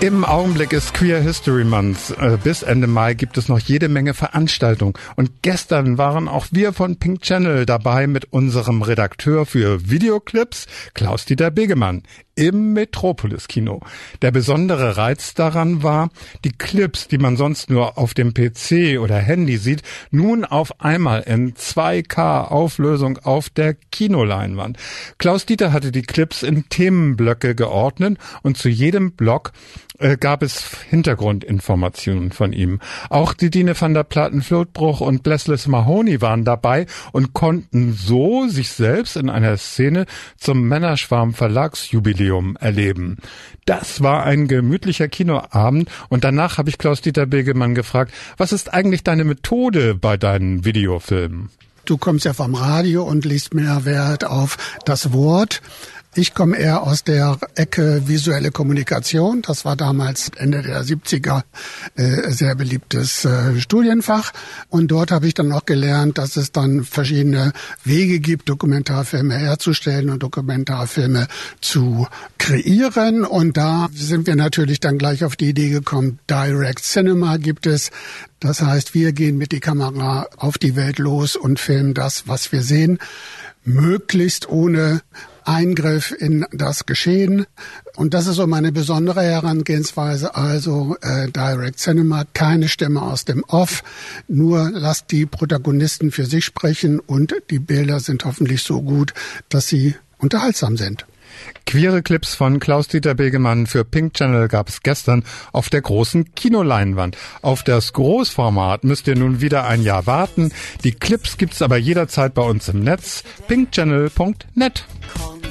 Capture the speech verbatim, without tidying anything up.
Im Augenblick ist Queer History Month. Bis Ende Mai gibt es noch jede Menge Veranstaltungen. Und gestern waren auch wir von Pink Channel dabei mit unserem Redakteur für Videoclips, Klaus-Dieter Begemann, im Metropolis-Kino. Der besondere Reiz daran war, die Clips, die man sonst nur auf dem P C oder Handy sieht, nun auf einmal in zwei K Auflösung auf der Kinoleinwand. Klaus-Dieter hatte die Clips in Themenblöcke geordnet und zu jedem Block äh, gab es Hintergrundinformationen von ihm. Auch Didine van der Platten-Vlodbruch und Blessless Mahoney waren dabei und konnten so sich selbst in einer Szene zum Männerschwarm Verlagsjubiläum erleben. Das war ein gemütlicher Kinoabend und danach habe ich Klaus-Dieter Begemann gefragt, was ist eigentlich deine Methode bei deinen Videofilmen? Du kommst ja vom Radio und legst mehr Wert auf das Wort. Ich komme eher aus der Ecke visuelle Kommunikation. Das war damals Ende der siebziger äh, sehr beliebtes äh, Studienfach. Und dort habe ich dann auch gelernt, dass es dann verschiedene Wege gibt, Dokumentarfilme herzustellen und Dokumentarfilme zu kreieren. Und da sind wir natürlich dann gleich auf die Idee gekommen, Direct Cinema gibt es. Das heißt, wir gehen mit die Kamera auf die Welt los und filmen das, was wir sehen, möglichst ohne Eingriff in das Geschehen. Und das ist so meine besondere Herangehensweise, also äh, Direct Cinema, keine Stimme aus dem Off, nur lasst die Protagonisten für sich sprechen und die Bilder sind hoffentlich so gut, dass sie unterhaltsam sind. Queere Clips von Klaus-Dieter Begemann für Pink Channel gab es gestern auf der großen Kinoleinwand. Auf das Großformat müsst ihr nun wieder ein Jahr warten. Die Clips gibt's aber jederzeit bei uns im Netz, pink channel punkt net.